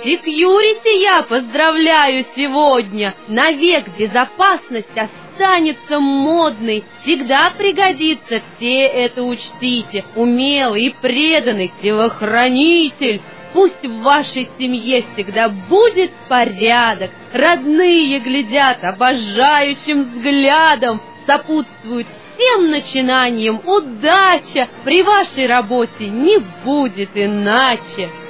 Секьюрити я поздравляю сегодня. Навек безопасность останется модной. Всегда пригодится, все это учтите. Умелый и преданный телохранитель. Пусть в вашей семье всегда будет порядок. Родные глядят обожающим взглядом. Сопутствует всем начинаниям удача. При вашей работе не будет иначе.